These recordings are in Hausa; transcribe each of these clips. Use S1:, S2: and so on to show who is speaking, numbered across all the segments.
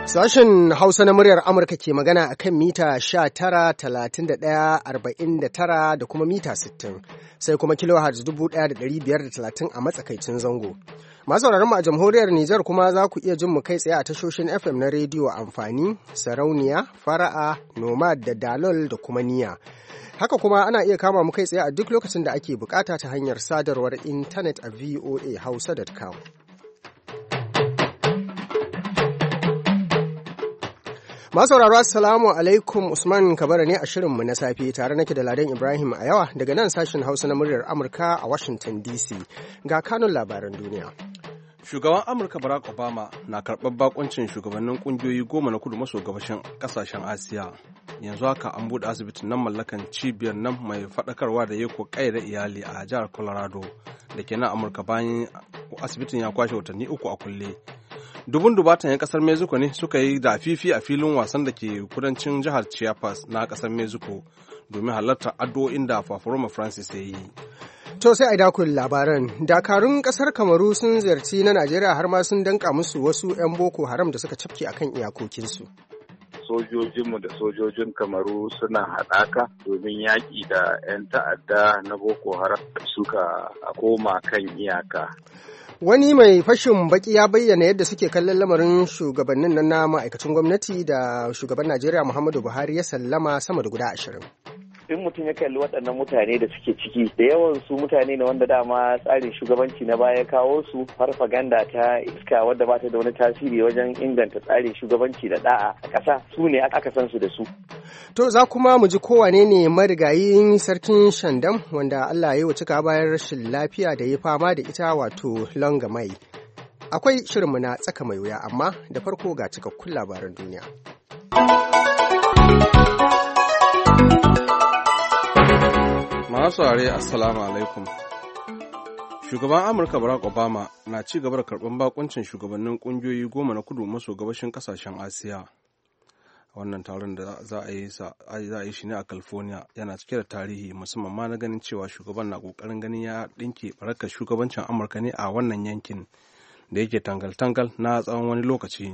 S1: Sashen Hausa na muryar Amurka ke magana a kan mita 19, 31, 49 da kuma mita 60, sai kuma kilohertz 1530 a matsakaicin zango. Masu mu a jamhuriyar Nijar kuma za ku iya jin mu kai tsaye a tashoshin FM na rediyo amfani, sarauniya, fara'a, nomad da dalol da kuma niya. Haka kuma ana iya kama mu kai tsaye a duk lokacin da ake bukata ta hanyar sadarwar intanet a voahausa.com. Masauraro assalamu alaikum, Usman Kabara ne a shirinmu na safe tare nake da Ladan Ibrahim a yawa daga nan sashen Hausa na muryar Amurka a Washington DC. Ga kanun labaran duniya.
S2: Shugaban Amurka Barack Obama na karɓar bakuncin shugabannin ƙungiyoyi 10 na kudu maso gabashin ƙasashen Asiya. Yanzu haka an buɗe asibitin nan mallakan cibiyar nan mai faɗakarwa da yako ƙayyade iyali a jihar Colorado da ke nan Amurka bayan asibitin ya kwashe watanni 3 a kulle. Dubun dubatan 'yan kasar Mexico ne suka yi da fifi a filin wasan da ke kudancin jihar Chiapas na kasar Mexico domin halartar addu'o'in da Papa Francis ya yi.
S1: To sai a dakon labaran, dakarun kasar Kamaru sun ziyarci na Najeriya har ma sun danka musu wasu 'yan Boko Haram da suka cafke akan iyakokinsu.
S3: Sojojinmu da sojojin Kamaru suna haɗaka domin yaƙi da 'yan ta'adda na Boko Haram suka koma kan iyaka.
S1: Wani mai fashin baki ya bayyana yadda suke kallon lamarin shugabannin nan na ma'aikacin gwamnati da shugaban Najeriya Muhammadu Buhari ya sallama sama da guda 20.
S4: In mutum ya kalli waɗannan mutane da suke ciki, da yawan su mutane ne wanda dama tsarin shugabanci na baya kawo su farfaganda ta iska wadda ba ta da wani tasiri wajen inganta tsarin shugabanci da da'a a ƙasa, su ne aka san su da su.
S1: To za kuma mu ji kowane ne marigayin sarkin Shandam wanda Allah ya yi wa cika bayan rashin lafiya da ya fama da ita wato Longamai. Akwai shirinmu na tsaka mai wuya amma da farko ga cikakkun labaran duniya.
S2: Masu saurare assalamu alaikum. Shugaban Amurka Barack Obama na ci gaba da karɓar bakuncin shugabannin ƙungiyoyi 10 na kudu maso gabashin ƙasashen Asiya. Wannan taron da za a yi shi ne a California yana cike da tarihi musamman ma na ganin cewa shugaban na ƙoƙarin ganin ya ɗinke barakar shugabancin Amurka ne a wannan yankin da yake tangal-tangal na tsawon wani lokaci.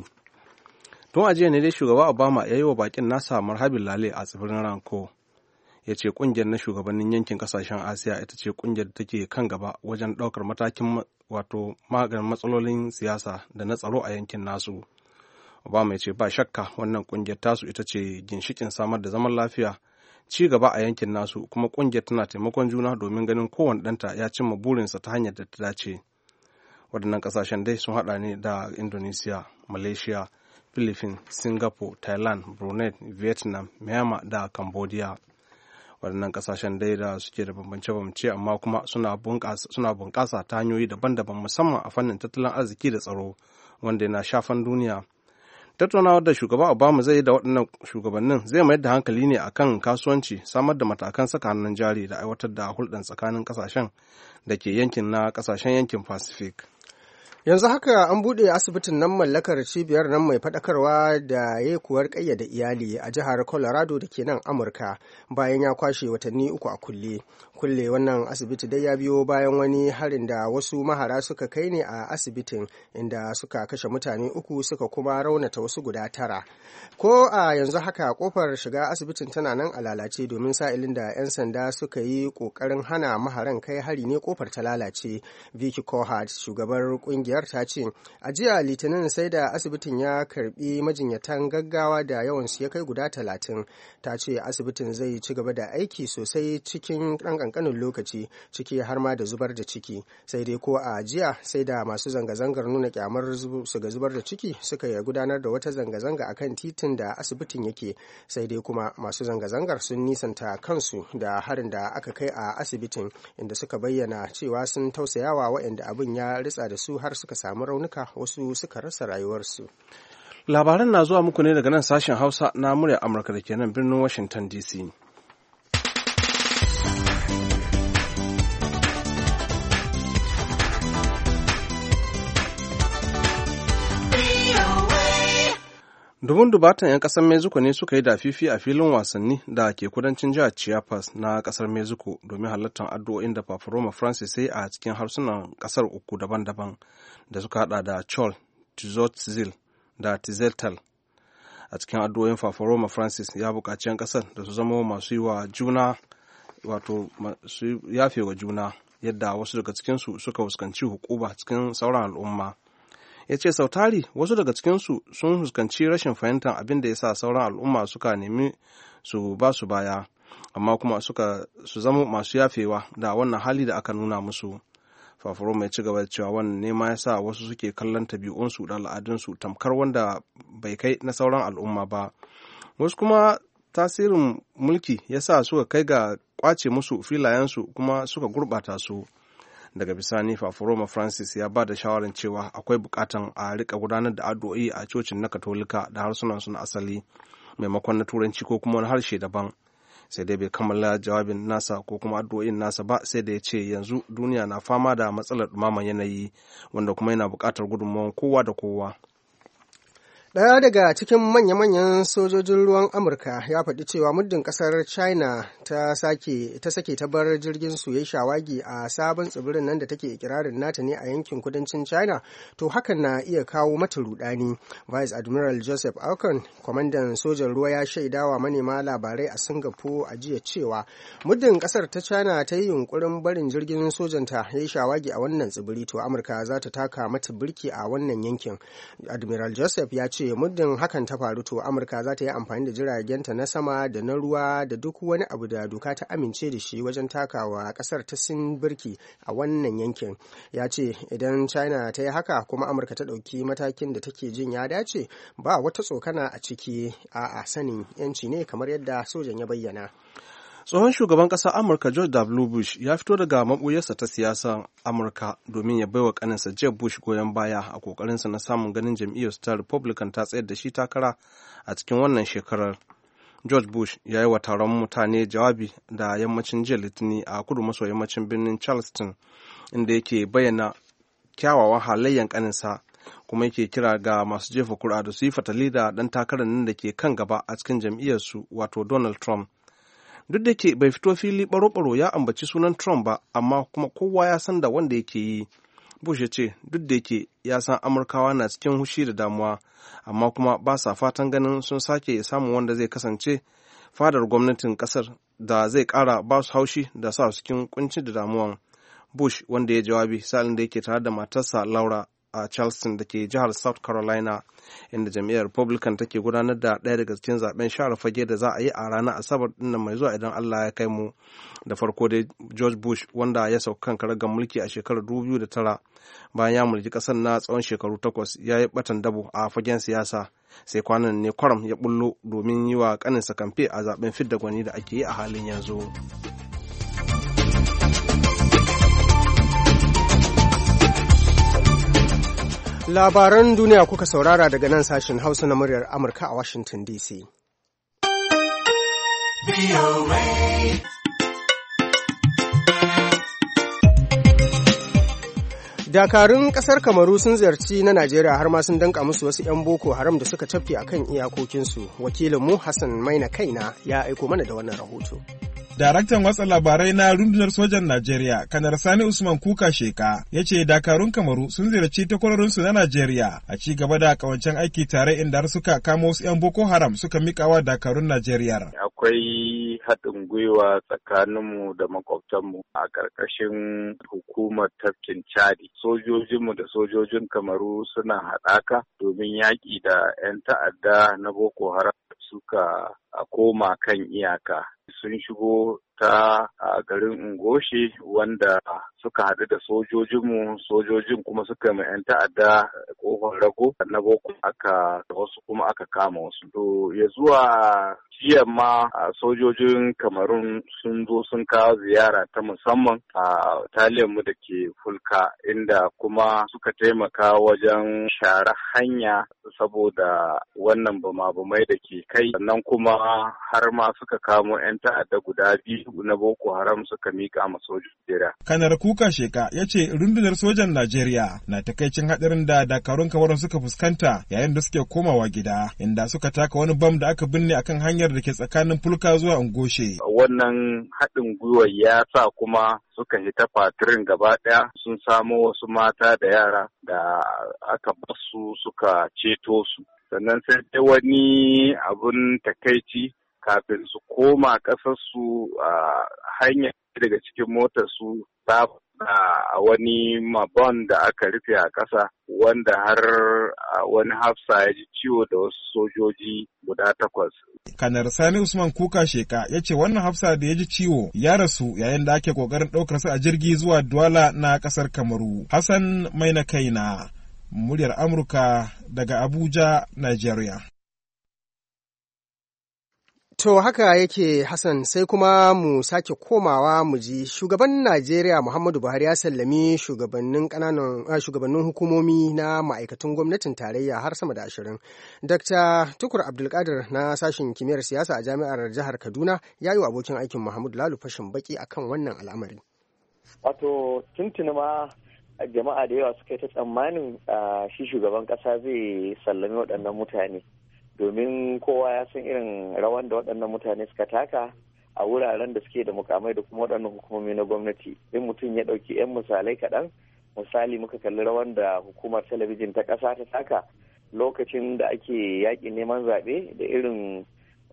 S2: Tun a jiya ne dai shugaba Obama ya yi wa bakin nasa marhabin lale a tsibirin Ranko. Ya ce kungiyar na shugabannin yankin kasashen Asiya ita ce kungiyar da take kan gaba wajen ɗaukar matakin wato maganin matsalolin siyasa da na tsaro a yankin nasu. Obama ya ce ba shakka wannan kungiyar tasu ita ce ginshikin samar da zaman lafiya, ci gaba a yankin nasu, kuma kungiyar tana taimakon juna domin ganin kowane ɗanta ya cimma burinsa ta hanyar da ta dace. Waɗannan ƙasashen dai sun haɗa ne da Indonesia, Malaysia, Philippines, Singapore, Thailand, Brunei, Vietnam, Myanmar da Cambodia. Waɗannan ƙasashen dai da suke da bambance-bambance amma kuma suna bunƙasa ta hanyoyi daban-daban musamman a fannin tattalin arziki da tsaro wanda yana shafan duniya. Tattaunawar da shugaba Obama zai yi da waɗannan shugabannin zai mayar da hankali ne akan kasuwanci, samar da matakan saka hannun jari da aiwatar da hulɗar tsakanin ƙasashen da ke yankin na ƙasashen yankin Pacific.
S1: Yanzu haka an buɗe asibitin nan mallakar cibiyar nan mai faɗakarwa da yekuwar ƙayyade iyali a jihar Colorado da ke nan Amurka bayan ya kwashe watanni 3 a kulle. Kulle wannan asibiti dai ya biyo bayan wani harin da wasu mahara suka kai ne a asibitin inda suka kashe mutane 3 suka kuma raunata wasu guda 9. Ko a yanzu haka kofar shiga asibitin tana nan a lalace domin sa'ilin da 'yan sanda suka yi ƙoƙarin hana maharan kai hari ne kofar ta lalace. Vicky Cohart, shugabar ƙungiyar ta ce a jiya litinin sai da asibitin ya karbi majinyatan gaggawa da yawansu ya kai guda 30. Ta ce asibitin zai ci gaba da aiki sosai cikin ɗan ƙanƙanin lokaci ciki har ma da zubar da ciki, sai dai ko a jiya sai da masu zanga-zangar nuna kyamar su ga zubar da ciki suka gudanar da wata zanga-zanga akan titin da asibitin yake, sai dai kuma masu zanga-zangar sun nisanta kansu da harin da aka kai a asibitin inda suka bayyana cewa sun tausayawa waɗanda abin ya ritsa da su har suka samu raunuka, wasu suka rasa rayuwarsu.
S2: Labaran na zuwa muku ne daga nan sashen Hausa na muryar Amurka da ke nan birnin Washington DC. Dubun dubatan 'yan kasar Mexico ne suka yi dafifi a filin wasanni da ke kudancin jihar Chiapas na kasar Mexico domin halartar addu'o'in da Papa Roma Francis sai a cikin harsunan kasar 3 daban-daban da suka hada da Chol, Tzotzil da Tzeltal A cikin addu'o'in Fafaroma Francis ya buƙaci 'yan ƙasar da su zama masu yi wa juna wato su yafe wa juna yadda wasu daga cikinsu suka fuskanci hukuma cikin sauran al'umma. Ya ce sautari wasu daga cikinsu sun fuskanci rashin fahimtar abin da ya sa sauran al'umma suka nemi su ba su baya, amma kuma su zama masu yafewa da wannan hali da aka nuna musu. Fafaroma ya ci gaba da cewa wannan nema ya sa wasu suke kallon tabi'unsu da al'adunsu tamkar wanda bai kai na sauran al'umma ba. Wasu kuma tasirin mulki ya sa suka kai ga kwace musu filayensu kuma suka gurɓata su. Daga bisani Fafaroma Francis ya ba da shawarar cewa akwai bukatan a rika gudanar da addu'o'i a cocin na Katolika da harsunansu na asali maimakon na Turanci ko kuma wani harshe daban. Sai dai bai kammala jawabin nasa ko kuma addu'o'in nasa ba, sai da ya ce yanzu duniya na fama da matsalar ɗumaman yanayi wanda kuma yana buƙatar gudunmawar kowa da kowa.
S1: Ɗaya daga cikin manya-manyan sojojin ruwan Amurka ya faɗi cewa muddin ƙasar China ta sake ta bar jirgin su ya shawagi a sabon tsibirin nan da take ikirarin nata ne a yankin kudancin China, to hakan na iya kawo mata rudani. Vice Admiral Joseph Aucoin, kwamandan sojan ruwa, ya shaidawa manema labarai a Singapore a jiya cewa muddin ƙasar ta China ta yi yunkurin barin jirgin sojanta ya yi shawagi a wannan tsibiri, to Amurka za ta taka mata birki a wannan yankin. Admiral Joseph ya ce muddin hakan ta faru, to Amurka za ta yi amfani da jiragenta na sama da na ruwa da duk wani abu da doka ta amince da shi wajen takawa kasar ta Sin birki a wannan yankin. Ya ce idan China ta yi haka kuma Amurka ta ɗauki matakin da take jin ya dace, ba wata tsokana a ciki, a sanin yanci ne kamar yadda sojan ya bayyana.
S2: Tsohon shugaban ƙasar Amurka George W. Bush ya fito daga maɓuyarsa ta siyasar Amurka domin ya baiwa ƙaninsa Jeb Bush goyon baya a ƙoƙarinsa na samun ganin jam'iyyar ta Republican ta tsayar da shi takara a cikin wannan shekarar. George Bush ya yi wa taron mutane jawabi da yammacin jiya Litinin a kudu maso yammacin birnin Charleston, inda yake bayyana kyawawan halayyan ƙaninsa, kuma yake kira ga masu jefa kuri'a da su yi fatali da ɗan takarar nan da ke kan gaba a cikin jam'iyyarsu, wato Donald Trump. Duk da ke bai fito fili baro-baro ya ambaci sunan Trump ba, amma kuma kowa ya san da wanda yake yi. Bush ya ce duk da yake ya san Amurkawa na cikin hushi da damuwa, amma kuma ba sa fatan ganin sun sake samun wanda zai kasance fadar gwamnatin kasar da zai kara ba su haushi da sa su cikin kunci da damuwan. Bush, wanda ya jawabi salin da yake tare da matarsa Laura a Charleston da ke jihar South Carolina, inda jam'iyyar Republican take gudanar da ɗaya daga cikin zaben share fage da za a yi a ranar Asabar ɗin mai zuwa idan Allah ya kai mu. Da farko dai George Bush, wanda ya sauka kan karagar mulki a shekarar 2009 bayan ya mulki ƙasar na tsawon shekaru 8, ya yi batan dabo a fagen siyasa, sai kwanan ne kwaram ya bullo domin yi wa ƙaninsa kamfe a zaben fidda gwani da ake yi a halin yanzu.
S1: Labaran duniya kuka saurara daga nan sashen Hausa na muryar Amurka a Washington DC. Dakarun kasar Kamaru sun ziyarci na Najeriya har ma sun danka musu wasu 'yan Boko Haram da suka cafke akan iyakokinsu. Wakilinmu Hassan Maina Kaina ya aiko mana da wannan rahoto.
S5: Daraktan watsa labarai na rundunar sojan Najeriya, Kanar Sani Usman Kuka Sheka, ya ce dakarun Kamaru sun ziyarci takwarorinsu na Najeriya a ci gaba da kawancen aiki tare inda har suka kama wasu 'yan Boko Haram suka mikawa dakarun Najeriya.
S3: Akwai haɗin gwiwa tsakaninmu da makwabtanmu a ƙarƙashin hukumar tafkin Chadi. Sojojinmu da sojojin Kamaru suna haɗaka domin yaƙi da 'yan ta'adda na Boko Haram suka koma kan iyaka. Sun shigo ta garin Ngoshe wanda suka haɗu da sojojin kuma suka mai 'yan ta'adda kofar rago na Boko wasu kuma aka kama wasu. To ya zuwa jiya ma sojojin Kamarun sun zo sun kawo ziyara ta musamman a taliyanmu da ke Fulka, inda kuma suka taimaka wajen share hanya saboda wannan bama-bamai da ke kai, sannan kuma har ma suka kamo 'yan ta'adda guda biyu na Boko Haram suka mika ma sojojin Najeriya.
S5: Kanar Kuka Sheka ya ce rundunar sojan Najeriya na takaicin hadarin da dakarun Kamarun suka fuskanta yayin da suke komawa gida, inda suka taka wani bam da aka binne akan hanyar da ke tsakanin Fulka zuwa Ngoshe.
S3: Wannan haɗin gwiwar ya sa kuma suka hita fatirin gaba ɗaya, sun samo wasu mata da yara da aka basu suka ceto su. sannan sai dai wani abun takaici kafin su koma ƙasarsu a hanya daga cikin motarsu ta a wani mabon da aka rufe a ƙasa wanda har wani hafsa ya ji ciwo da wasu sojoji guda 8.
S5: Kanar Sani Usman Kuka Sheka ya ce wannan hafsa da ya ji ciwo ya rasu yayin da ake ƙoƙarin ɗaukar sa a jirgi zuwa Douala na ƙasar Kamaru. Hassan Maina Kaina, muryar Amurka daga Abuja, Nigeria.
S1: To haka yake Hassan, sai kuma mu sake komawa mu ji shugaban Najeriya Muhammadu Buhari ya sallami shugabannin hukumomi na ma'aikatan gwamnatin tarayya har sama da 20. Dr. Tukur Abdulkadir na sashen kimiyyar siyasa a jami'ar jihar Kaduna ya yi wa abokin aikin Muhammadu Lalu fashin baki akan wannan al'amari.
S4: Wato tuntuni ma jama'a da yawa suka yi ta tsammanin shi shugaban kasa zai sallami waɗannan mutane. Domin kowa ya san irin rawan da waɗannan mutane suka taka a wuraren da suke da mukamai da kuma waɗannan hukumomi na gwamnati. In mutum ya ɗauki 'yan misalai kaɗan, misali muka kalli rawan da hukumar talabijin ta ƙasa ta taka lokacin da ake yaƙi neman zaɓe da irin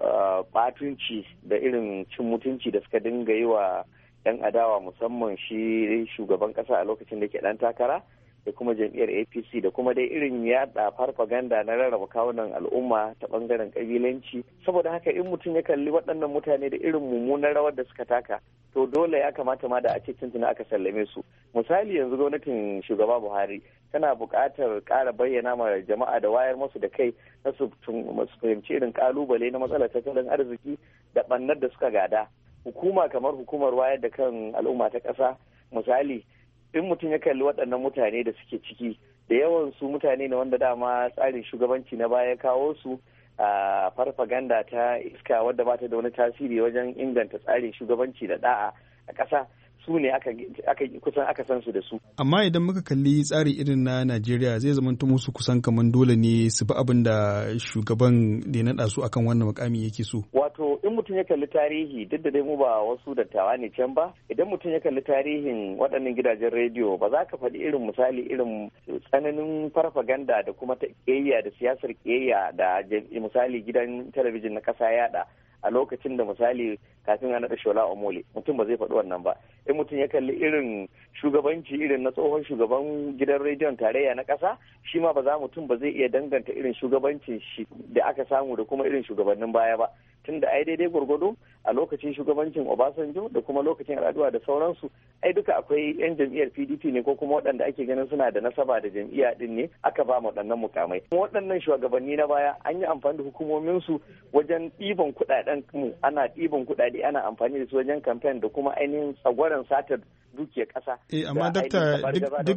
S4: ɓatunci da irin cin mutunci da suka dinga yi wa 'yan adawa musamman shi shugaban ƙasa a lokacin da ke ɗan takara. Da kuma jam'iyyar APC da kuma dai irin yada farfaganda na rarraba kawunan al'umma ta bangaren kabilanci. Saboda haka in mutum ya kalli waɗannan mutane da irin mummunan rawar da suka taka, to dole ya kamata ma da a ce tuntuna aka sallame su. Misali yanzu gwamnatin shugaba Buhari tana buƙatar ƙara bayyana ma jama'a da wayar musu da kai na su fahimci irin ƙalubale na matsalar tattalin arziki da ɓannar da suka gada. Hukuma kamar hukumar wayar da kan al'umma ta ƙasa, misali in mutum ya kalli waɗannan mutane da suke ciki da yawan su mutane ne wanda dama tsarin shugabanci na baya kawo su a farfaganda ta iska wadda ba ta da wani tasiri wajen inganta tsarin shugabanci da da'a a ƙasa, su ne kusan aka san su da su.
S6: Amma idan muka kalli tsari irin na Najeriya zai zamanto musu kusan kamar dole ne su bi abin da shugaban da ya naɗa su akan wannan mukami yake so.
S4: Wato in mutum ya kalli tarihi duk da dai mu ba wasu dattawa ne can ba, idan mutum ya kalli tarihin waɗannan gidajen rediyo ba za ka faɗi irin misali irin tsananin farfaganda da kuma ta ƙiyayya da siyasar ƙiyayya da misali gidan talabijin na ƙasa yaɗa a lokacin da misali kafin a naɗa Shola Omole mutum ba zai faɗi wannan ba. In mutum ya kalli irin shugabanci irin na tsohon shugaban gidan rediyon tarayya na ƙasa, shi ma mutum ba zai iya danganta irin shugabancin shi da aka samu da kuma irin shugabannin baya ba. Tunda ai daidai gwargwado a lokacin shugabancin Obasanjo da kuma lokacin Yar'adua da sauransu ai duka akwai 'yan jam'iyyar PDP ne ko kuma waɗanda ake ganin suna da nasaba da jam'iyya din ne aka ba waɗannan mukamai. Waɗannan shugabanni na baya an yi amfani da hukumominsu wajen ɗiban kuɗaɗen mu, ana ɗiban kuɗaɗe ana amfani da su wajen kamfen da kuma ainihin tsagwaron satar dukiyar ƙasa.
S6: Amma dakta duk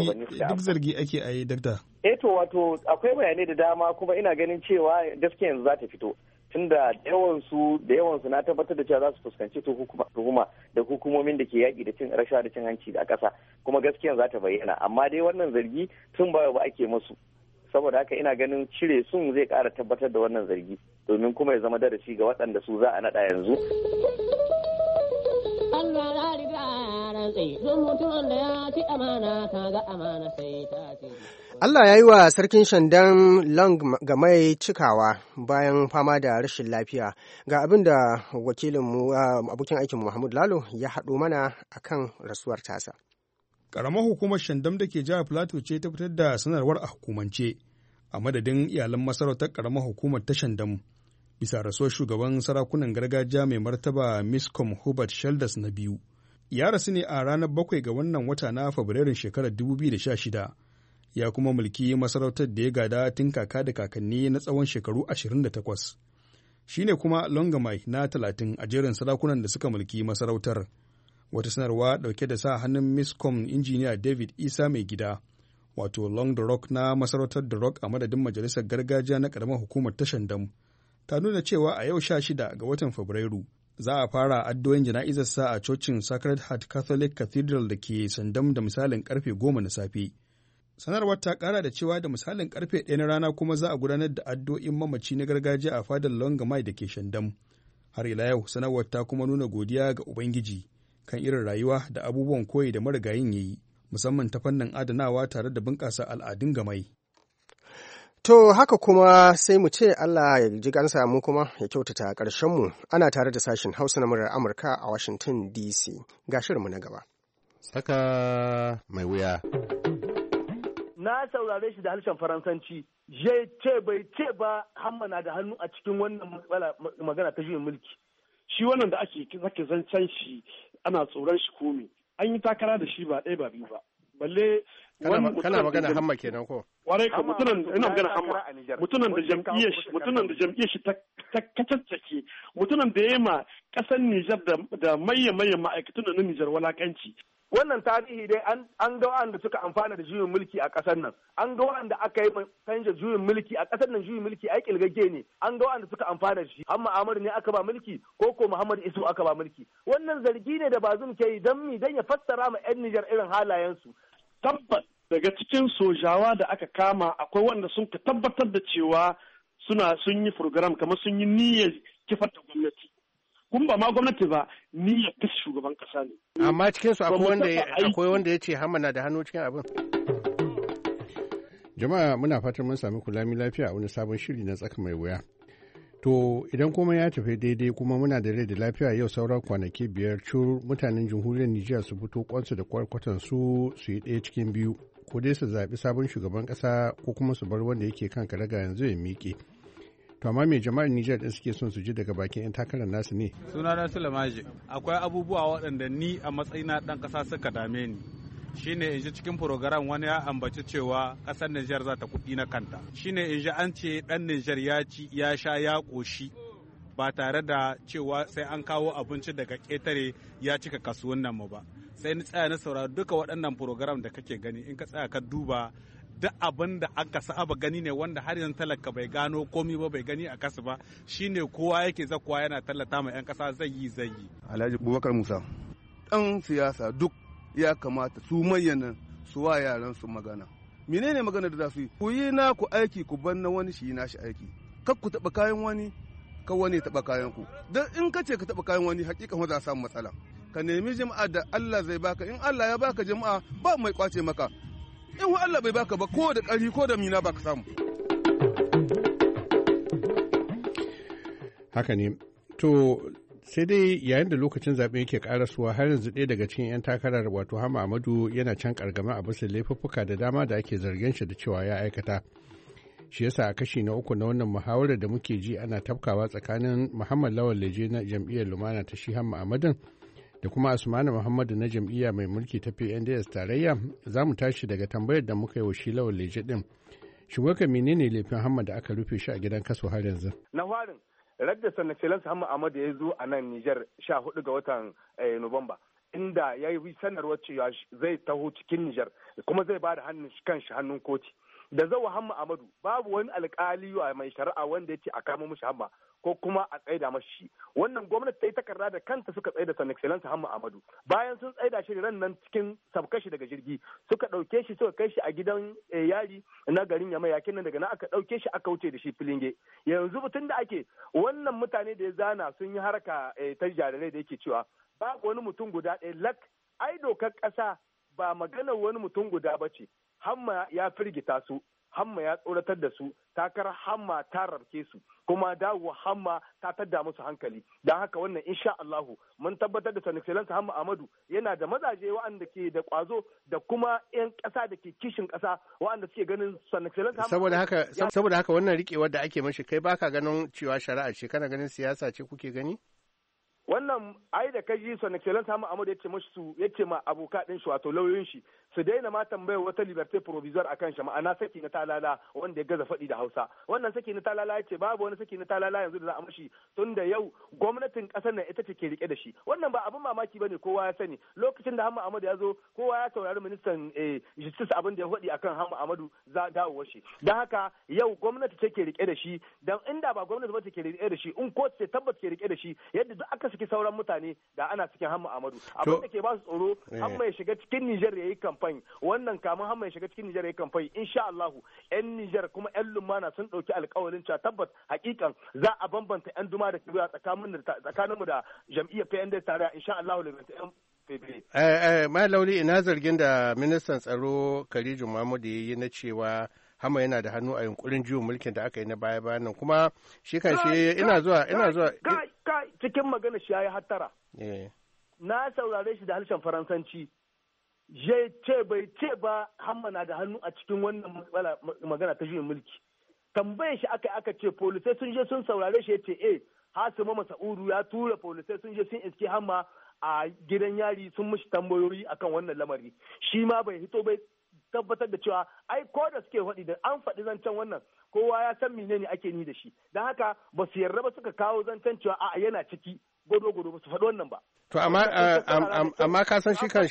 S6: zargi ake yi dakta.
S4: To wato akwai bayanai da dama kuma ina ganin cewa gaskiya yanzu za ta fito. Tunda da yawansu na tabbatar da cewa za su fuskanci tuhuma da hukumomin da ke yaƙi da cin rashawa da cin hanci da ƙasa, kuma gaskiya za ta bayyana, amma dai wannan zargi tun ba ake musu, saboda haka ina ganin cire sun zai ƙara tabbatar da wannan zargi domin kuma ya zama darasi ga waɗanda su za a naɗa yanzu.
S7: Allah ya riga ya rantse, don mutumin da ya ci amana kaga amana sai ta ce.
S1: Allah ya yi wa sarkin Shandan Long Gamai cikawa bayan fama da rashin lafiya. Ga abin da wakilinmu abokin aikinmu Muhammad Lalo ya haɗo mana akan rasuwar tasa.
S6: Ƙaramar hukumar Shandam da ke jihar Plateau ce ta fitar da sanarwar a hukumance a madadin iyalan masarautar ƙaramar hukumar ta Shandam bisa rasuwar shugaban sarakunan gargajiya mai martaba Miscom Hubert Sheldas na biyu. Ya rasu ne a ranar 7 ga wannan wata na Fabrairun shekarar 2016. Ya kuma mulki masarautar da ya gada tun kaka da kakanni na tsawon shekaru 28. Shi ne kuma Longamai na 30 a jerin sarakunan da suka mulki masarautar. Wata sanarwa ɗauke da sa hannun Miscom injiniya David Isa mai gida, wato Long the Rock na masarautar the Rock a madadin majalisar gargajiya na ƙaramar hukumar ta Shandam, ta nuna cewa a yau 16 ga watan Fabrairu za a fara addu'o'in jana'izarsa a cocin Sacred Heart Catholic Cathedral da ke Shandam da misalin karfe 10 na safe. Sanarwar ta kara da cewa da misalin karfe 1 na rana kuma za a gudanar da addu'o'in mamaci na gargajiya a fadar Longamai da ke Shandam. Har ila yau sanarwar ta kuma nuna godiya ga Ubangiji kan irin rayuwa da abubuwan koyi da marigayin ya yi, musamman ta fannin adanawa tare da bunƙasa al'adun Gamai.
S1: To haka kuma sai mu ce Allah ya ji gansa mu kuma ya kyautata ƙarshenmu. Ana tare da sashen Hausa na murar Amurka a Washington DC. Ga shirinmu na gaba.
S8: Tsaka mai wuya.
S9: Na saurare shi da harshen Faransanci, je ce bai ce ba Hamma na da hannu a cikin wannan magana ta juyin mulki.
S10: Shi wannan da zake zancen shi ana tsoron shi komi. An yi takara da shi ba ɗaya ba biyu ba. Balle
S8: kana magana Hamma kenan ko?
S10: Warai ka ina magana Hamma. Mutunan da jam'iyyar shi ta kacaccake, mutunan da ya ma ƙasar Nijar da maye ma'aikatan na Nijar walakanci.
S9: Wannan tarihi dai an ga wanda suka amfana da juyin mulki a ƙasar nan, an ga wanda aka yi canja juyin mulki a ƙasar nan. Juyin mulki ai kilgagge ne, an ga wanda suka amfana da shi. Hamma Amadu ne aka ba mulki ko Muhammad Isu aka ba mulki. Wannan zargi ne da Bazum ke yi don ya fassara ma 'yan Nijar irin halayensu.
S10: Tabbas daga cikin sojawa da aka kama akwai wanda sun ka tabbatar da cewa sun yi program kamar sun yi niyyar kifar da gwamnati. Kun ba ma gwamnati ba, niyyar kashe shugaban kasa ne.
S8: Amma cikin su akwai wanda ya ce Hamma na da hannu cikin abin. Jama'a muna fatan mun sami kulami lafiya a wani sabon shiri na tsaka mai wuya. To idan kuma ya tafi daidai kuma muna da rai da lafiya yau sauran kwanaki 5 cur mutanen jamhuriyar Nijar su fito kwansu da kwarkwatan su yi ɗaya cikin biyu. Ko dai su zaɓi sabon shugaban ƙasa ko kuma su bar wanda yake kan karaga yanzu ya miƙe. To amma me jama'ar Nijar din suke son su ji daga bakin 'yan takarar nasu ne?
S11: Sunana Sulemaji. Akwai abubuwa waɗanda ni a matsayina ɗan ƙasa suka dame ni. Shine in ji cikin program wani ya ambaci cewa ƙasar Nijar za ta kuɗi na kanta. Shine in ji an ce ɗan Nijar ya ci ya sha ya ƙoshi ba tare da cewa sai an kawo abinci daga ƙetare ya cika kasuwannan mu ba. Sai ni tsaya na saurari duka waɗannan program da kake gani in ka tsaya ka duba duk abin da aka saba gani ne wanda har yanzu talaka bai gano komi ba bai gani a kasu ba shine kowa yake zakuwa yana tallata ma 'yan kasa zai yi.
S12: Alhaji Bubakar Musa ɗan siyasa duk ya kamata su manyan su wa yaran su magana. Menene magana da za su yi? Ku yi na ku aiki ku bar na wani shi na shi aiki. Kar ku taɓa kayan wani, kar wani taɓa kayan ku. Dan in ka ce ka taɓa kayan wani hakika za samu matsala. Ka nemi jama'a da Allah zai baka, in Allah ya baka jama'a ba mai kwace maka. In wa Allah bai baka ba ko da ƙari ko da mina baka samu.
S8: Haka ne. To sai dai yayin da lokacin zaɓe yake karasuwa har yanzu ɗaya daga cikin 'yan takarar wato Hamma Amadu yana can kargama a bisa laifuffuka da dama da ake zargin shi da cewa ya aikata. Shi yasa a kashi na 3 na wannan muhawarar da muke ji ana tafkawa tsakanin Muhammad Lawal Leje na jam'iyyar Lumana ta shi Hamma Amadun da kuma Asmanu Muhammadu na jam'iyya mai mulki ta PNDS tarayya za mu tashi daga tambayar da muka yi wa shi Lawal Leje din. Shin waka menene laifin Hamma da aka rufe shi a gidan kaso har yanzu?
S9: Na farin radda sannan Excellency Hamma Ahmadu ya zo a nan Nijar 14 ga watan Nuwamba inda ya yi sanarwar cewa zai taho cikin Nijar kuma zai ba da hannun koti. Da zawa Hamma Ahmadu babu wani alkali mai shari'a wanda ya ce a kama mushi Hamma ko kuma a tsaida mashi. Wannan gwamnati ta yi takarda da kanta suka tsaida San Excellency Hamma Ahmadu. Bayan sun tsaida shi ran nan cikin sabkashi daga jirgi suka ɗauke shi suka kai shi a gidan yari na garin Yamai yakin nan daga nan aka ɗauke shi aka wuce da shi Filinge. Yanzu mutum da ake wannan mutane da ya zana sun yi haraka ta jarirai da yake cewa babu wani mutum guda ɗaya lak ai dokar ƙasa ba maganar wani mutum guda ba ce. Hamma ya firgita su, Hamma ya tsoratar da su, takarar Hamma ta rarke su, kuma dawo Hamma ta tadda musu hankali. Don haka wannan insha Allahu mun tabbatar da San Excellency Hamma Ahmadu yana da mazaje waɗanda ke da ƙwazo da kuma 'yan ƙasa da ke kishin ƙasa waɗanda suke ganin San Excellency Hamma.
S8: Saboda haka wannan riƙewar da ake mashi kai baka ganin cewa shari'a ce kana ganin siyasa ce kuke gani?
S9: Wannan ai da kaji Son Excellence Hamma Ahmadu ya ce ma aboka din shi wato lauyoyin shi su daina ma tambayar wata liberté provisoire akan shi ma'ana saki na talala wanda ya gaza faɗi da Hausa. Wannan saki na talala ya ce babu wani saki na talala yanzu da za a mashi tun da yau gwamnatin ƙasar nan ita ce ke rike da shi. Wannan ba abin mamaki bane kowa ya sani. Lokacin da Hamma Ahmadu ya zo kowa ya saurari ministan justice abin da ya faɗi akan Hamma Ahmadu za dawowar shi. Don haka yau gwamnati ce ke rike da shi dan inda ba gwamnati ba ce ke rike da shi in kotu ce tabbas ke rike da shi yadda duk aka saki sauran mutane da ana cikin Hamma Ahmadu. Abin da ke ba su tsoro Hamma ya shiga cikin Nijar ya yi kamfani wannan kamun Hamma ya shiga cikin Nijar ya yi kamfani insha Allahu 'yan Nijar kuma 'yan lumana sun ɗauki alƙawarin cewa tabbas hakikan za a bambanta 'yan duma da kibiya tsakaninmu da jam'iyyar PNDS tarayya insha Allahu da
S8: Mai Lauli ina zargin da ministan tsaro Kariju Mahmud ya yi na cewa Hamma yana da hannu a yunkurin juyin mulkin da aka yi na baya bayan nan kuma shi kan shi ina zuwa
S9: kai cikin magana shi yayi hattara na saurare shi da harshen faransanci bai ce ba Hamma na da hannu a cikin wannan magana ta juyin mulki. Tambayar shi aka ce polisai sun je sun saurare shi ya ce Hasimu Masa'udu ya tura polisai sun je sun iske Hamma a gidan yari sun mishi tambayoyi akan wannan lamari. Shi ma bai hito bai tabbatar da cewa ai ko da suke faɗi da an faɗi zancen wannan kowa ya san menene ake ni da shi. Don haka ba su yarda ba suka kawo zancen cewa a'a yana ciki godo ba su faɗi wannan ba.
S8: To amma ka san shi kan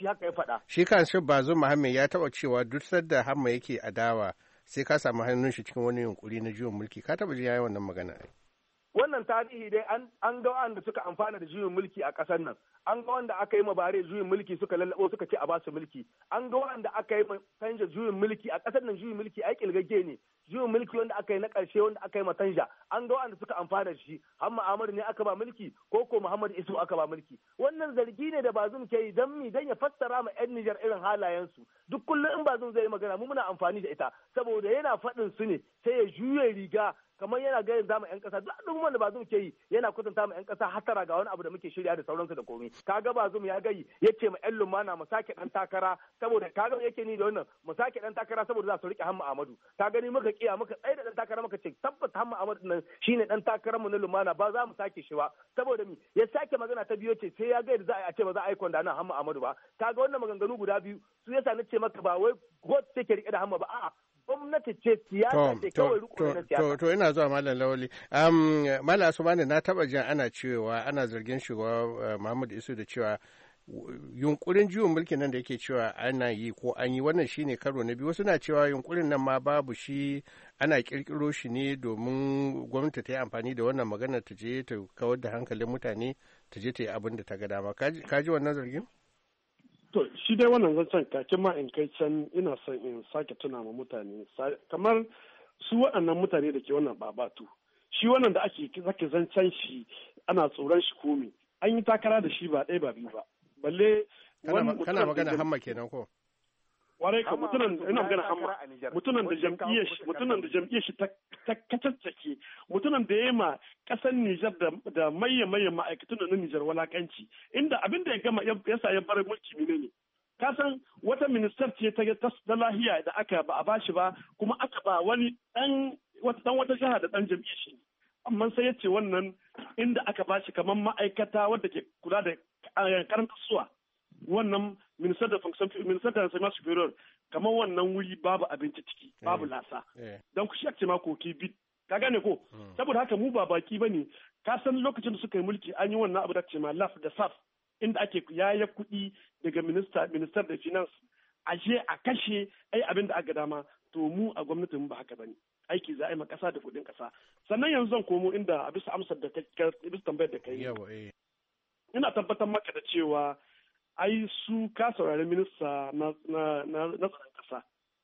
S8: shi Bazoum Muhammad ya taɓa cewa duk sadda Hamma yake adawa sai ka samu hannun shi cikin wani yunkuri na juyin mulki ka taɓa ji yayi wannan magana ai.
S9: Wannan tarihi dai an ga wanda suka amfana da juyin mulki a ƙasar nan, an ga wanda aka yi ma bare juyin mulki suka lallabo suka ce a basu mulki, an ga wanda aka yi ma Tanja juyin mulki a ƙasar nan. Juyin mulki ai kilgagge ne, juyin mulki wanda aka yi na ƙarshe wanda aka yi ma Tanja, an ga wanda suka amfana da shi, Hamma Ahmadu ne aka ba mulki ko Muhammad Isu aka ba mulki. Wannan zargi ne da Bazoum ke yi dan ya fassara ma 'yan Nijar irin halayensu. Duk kullum in Bazoum zai yi magana mu muna amfani da ita saboda yana faɗin su ne sai ya juye riga kamar yana gayin zama 'yan ƙasa. Duk abubuwan da Bazoum ke yi yana kwatanta ma 'yan ƙasa hatara ga wani abu da muke shirya da sauransu da komai. Kaga Bazoum ya gayi yace ma 'yan lumana mu sake dan takara saboda kaga yake ni da wannan mu sake dan takara saboda za su rike Hamma Ahmadu. Ka gani muka kiya muka tsaye da dan takara muka ce tabbata Hamma Ahmadu nan shine dan takarar mu na lumana ba za mu sake shi ba saboda mi ya sake magana ta biyo ce sai ya ga yadda za a ce ba za a yi kwanda nan Hamma Ahmadu ba. Kaga wannan maganganu guda biyu su yasa nace maka ba wai God take rike da Hamma ba a'a gwamnati ce siyasa ce kawai riko na siyasa.
S8: To ina zuwa Malam Lawali. Malam Asmani na taba jin ana cewa ana zargin shugaba Muhammad Isu da cewa yunkurin juyin mulkin nan da yake cewa ana yi ko an yi wannan shine karo na biyu. Wasu na cewa yunkurin nan ma babu shi ana kirkiro shi ne domin gwamnati ta yi amfani da wannan magana ta je ta kawar da hankalin mutane ta je ta yi abin da ta ga dama. Ka ji wannan zargin?
S10: To shi dai wannan zancen kakin ma in kai can ina son in sake tuna ma mutane kamar su waɗannan mutane da ke wannan babatu shi wannan da ake zake zancen shi ana tsoron shi komi an yi takara da shi ba ɗaya ba biyu ba balle
S8: kana magana Hamma kenan ko
S10: warai ka mutunan ina magana Hamma mutunan da jam'iyyar shi ta kacaccake mutunan da ya ma ƙasar Nijar da maye ma'aikatan na Nijar walakanci inda abin da ya gama ya sa ya bar mulki ne ka san wata ministar ce ta lahiya da aka ba a bashi ba kuma aka ba wani dan wata jiha da dan jam'iyyar shi amma sai ya ce wannan inda aka bashi kamar ma'aikata wadda ke kula da karanta suwa wannan minister da function minister da sama superior kamar wannan wuri babu abinci ciki babu lasa don ku shi ake ma koki bit ka gane ko saboda haka mu ba baki bane ka san lokacin da suka yi mulki an yi wannan abu da ce ma laf da saf inda ake yaya kuɗi daga minister da finance ashe a kashe ai abin da aka dama to mu a gwamnatin mu ba haka bane aiki za a yi ma kasa da kuɗin kasa sannan yanzu zan komo inda a bisa amsar da bisa tambayar da kai ina tabbatar maka da cewa ai su ka saurari minista na tsaron kasa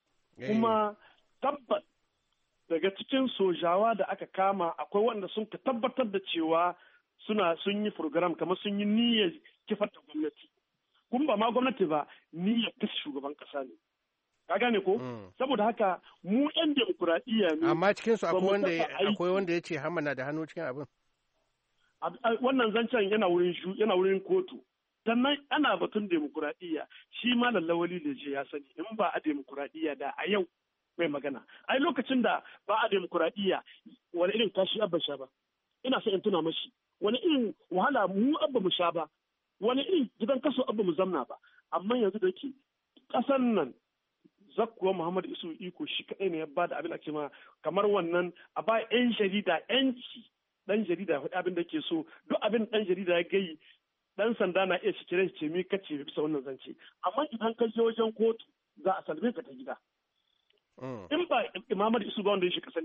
S10: kuma tabbat daga cikin sojawa da aka kama akwai wanda sun ka tabbatar da cewa sun yi program kamar sun yi niyyar kifar da gwamnati kuma ba ma gwamnati ba niyyar kashe shugaban kasa ne ka gane ko saboda haka mu yan demokuraɗiyya ne
S8: amma cikin su akwai wanda ya ce Hamma na da hannu cikin abin
S10: wannan zancen yana wurin kotu sannan ana batun demokuraɗiyya shi ma Lawali da je ya sani in ba a demokuraɗiyya da a yau bai magana ai lokacin da ba a demokuraɗiyya wani irin kashi abba sha ba ina so in tuna mashi wani irin wahala mu abba mu sha ba wani irin gidan kaso abba mu zamna ba amma yanzu da yake ƙasar nan zakkuwa Muhammad Isu iko shi kaɗai ne ya ba da abin ake ma kamar wannan a ba 'yan jarida 'yanci ɗan jarida ya abin da ke so duk abin ɗan jarida ya gayi ɗan sanda na iya cire ce mi kace bisa wannan zance amma idan ka je wajen kotu za a salme ka ta gida in ba Muhammad Isu ba wanda ya shi kasar Nijar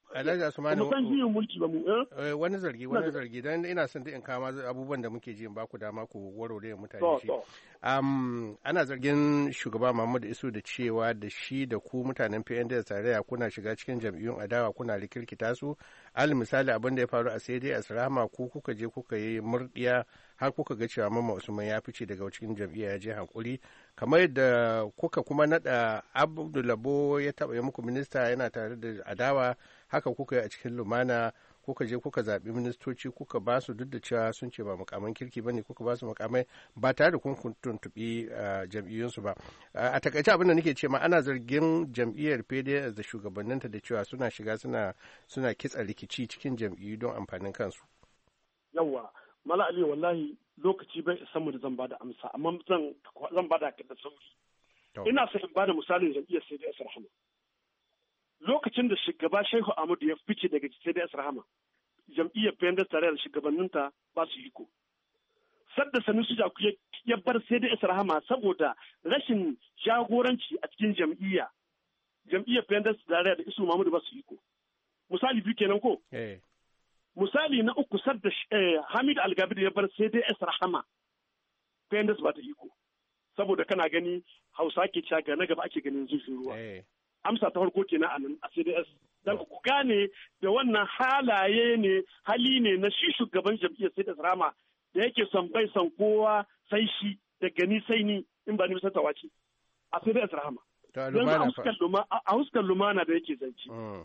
S8: Alhaji Asmanu
S10: mu san juyin mulki ba mu
S8: wani zargi dan ina son da in kama abubuwan da muke ji in ba ku dama ku warware mutane shi. Ana zargin shugaba Muhammadu Isu da cewa da shi da ku mutanen PNDS tarayya kuna shiga cikin jam'iyyun adawa kuna rikirkita su. Al misali abin da ya faru a sai dai Asrama ku kuka je kuka yi murdiya har kuka ga cewa Mamman Usman ya fice daga cikin jam'iyya ya je hankuri kamar yadda kuka kuma nada Abdulabo ya taba yi muku minista yana tare da adawa haka kuka yi a cikin lumana kuka je kuka zaɓi ministoci kuka ba su duk da cewa sun ce ba mukaman kirki bane kuka ba su mukamai ba tare da kun tuntuɓi jam'iyyunsu ba a takaice abin da nake ce ma ana zargin jam'iyyar PDS da shugabanninta da cewa suna shiga suna kitsa rikici cikin jam'iyyu don amfanin kansu.
S10: Yawwa Mala Ali wallahi lokaci bai isa mu da zan bada amsa amma zan bada ka da sauri. Ina so in bada misalin jam'iyyar CDS Rahama. Lokacin da shugaba Shehu Ahmadu ya fice daga CDS Rahama, jam'iyyar PNDS tare da shugabanninta ba su iko. Sadda Sanusi Jaku ya bar CDS Rahama saboda rashin jagoranci a cikin jam'iyyar PNDS tare da Isu Mahmudu ba su iko. Misali biyu kenan ko? Misali na uku sadda Hamid Algabir ya bar CDS Rahama, PNDS ba ta iko. Saboda kana gani Hausa ke cewa na gaba ake ganin zurfin ruwa. Amsa ta farko kenan a nan a CDS. Dan ku gane da wannan hali ne na shi shugaban jam'iyyar CDS Rahama da yake son bai son kowa sai shi da gani sai ni in ba ni bisa tawaci a CDS Rahama. A huskar lumana da yake zance.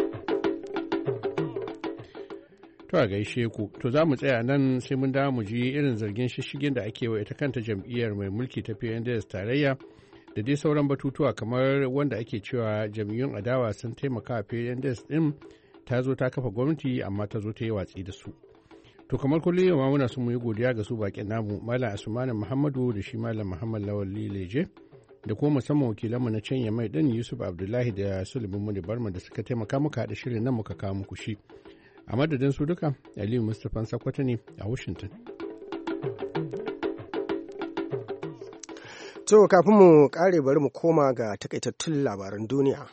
S8: To a gaishe ku, to za mu tsaya nan sai mun dawo mu ji irin zargin shishigin da ake wa ita kanta jam'iyyar mai mulki ta PNDS tarayya da dai sauran batutuwa kamar wanda ake cewa jam'iyyun adawa sun taimaka PNDS din ta zo ta kafa gwamnati amma ta zo ta yi watsi da su. To kamar kullum yau ma muna son mu yi godiya ga su bakin namu Malam Asmanu Muhammadu da shi Malam Muhammad Lawal Lileje da kuma musamman wakilanmu na can Yamai din Yusuf Abdullahi da Sulaiman Muni Barma da suka taimaka muka haɗa shirin nan muka kawo muku shi. A madadin su duka, Aliyu Mustapha Sakwata ne a Washington.
S1: To kafin mu kare bari mu koma ga takaitattun labaran duniya.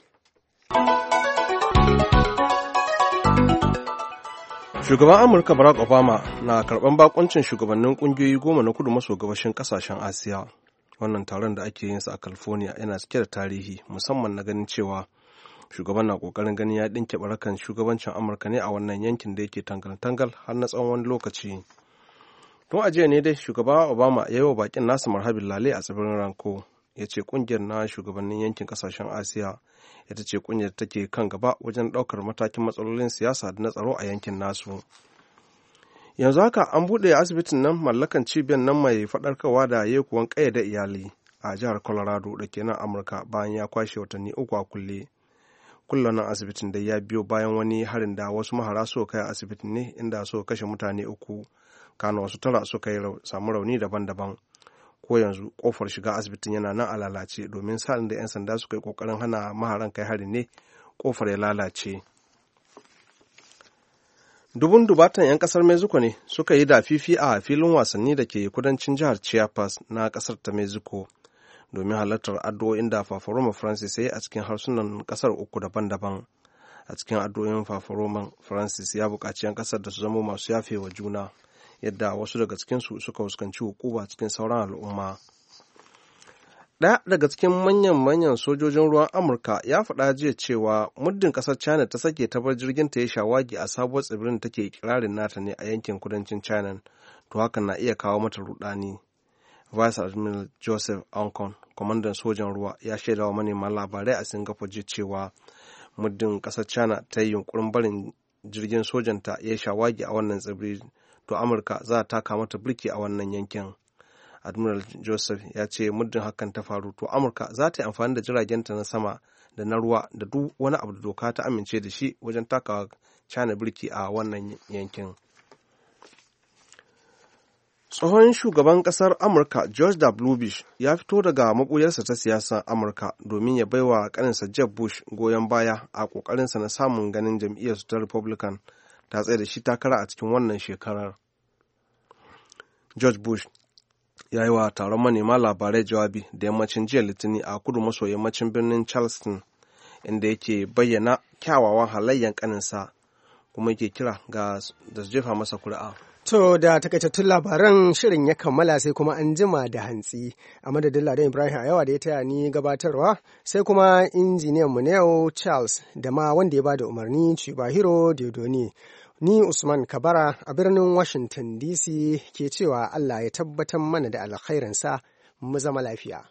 S2: Shugaban Amurka Barack Obama na karɓar bakuncin shugabannin ƙungiyoyi 10 na kudu maso gabashin ƙasashen Asiya. Wannan taron da ake yin sa a California yana cike da tarihi musamman na ganin cewa shugaban na kokarin ganin ya dinke barakan shugabancin Amurka ne a wannan yankin da yake tangal-tangal har na tsawon wani lokaci. Tun a jiya ne dai shugaba Obama ya yi wa bakin nasu marhabin lale a tsibirin Ranko. Ya ce kungiyar na shugabannin yankin kasashen Asiya ita ce kungiyar take kan gaba wajen daukar matakin matsalolin siyasa da na tsaro a yankin nasu. Yanzu haka an buɗe asibitin nan mallakan cibiyar nan mai faɗarkarwa da yekuwan ƙayyade iyali a jihar Colorado da ke nan Amurka bayan ya kwashe watanni 3 a kulle. Kullum asibitin da ya biyo bayan wani harin da wasu mahara suka kai asibitin ne inda suka kashe mutane 3 kana wasu 9 suka samu rauni daban-daban. Ko yanzu kofar shiga asibitin yana nan a lalace domin sa'in da 'yan sanda suka yi kokarin hana maharan kai harin ne kofar ya lalace. Dubun dubatan 'yan kasar Mexico ne suka yi dafifi a filin wasanni da ke kudancin jihar Chiapas na kasar ta Mexico domin halartar addu'o'in da Fafaroma Francis ya yi a cikin harsunan kasar 3 daban-daban. A cikin addu'o'in Fafaroma Francis ya buƙaci 'yan kasar da su zama masu yafewa juna yadda wasu daga cikinsu suka fuskanci hukuma cikin sauran al'umma. Ɗaya daga cikin manyan sojojin ruwan Amurka ya faɗa jiya cewa muddin ƙasar China ta sake ta bar jirgin ta ya shawagi a sabuwar tsibirin da take ikirarin nata ne a yankin kudancin China, to hakan na iya kawo mata rudani. Vice Admiral Joseph Ankon, kwamandan sojan ruwa, ya shaida wa manema labarai a Singapore jiya cewa muddin ƙasar China ta yi yunkurin barin jirgin sojanta ya shawagi a wannan tsibiri, to Amurka za ta taka mata birki a wannan yankin. Admiral Joseph ya ce muddin hakan ta faru to Amurka za ta yi amfani da jiragenta na sama da na ruwa da duk wani abu da doka ta amince da shi wajen takawa China birki a wannan yankin. Tsohon shugaban kasar Amurka George W. Bush ya fito daga mabuyarsa ta siyasar Amurka domin ya baiwa kaninsa Jeb Bush goyon baya a kokarinsa na samun ganin jam'iyyarsu ta Republican ta tsaye da shi takara a cikin wannan shekarar. George Bush ya yi wa taron manema labarai jawabi da yammacin jiya Litinin a kudu maso yammacin birnin Charleston, inda yake bayyana kyawawan halayyar kaninsa kuma yake kira da su jefa masa kuri'a.
S1: To da takaitattun labaran shirin ya kammala sai kuma an jima da hantsi a madadin Ladan Ibrahim a yawa da ya taya ni gabatarwa sai kuma injiniyan mu na yau Charles da ma wanda ya bada umarni Chibahiro Diodone. Ni Usman Kabara a birnin Washington DC ke cewa Allah ya tabbatar mana da alkhairinsa mu zama lafiya.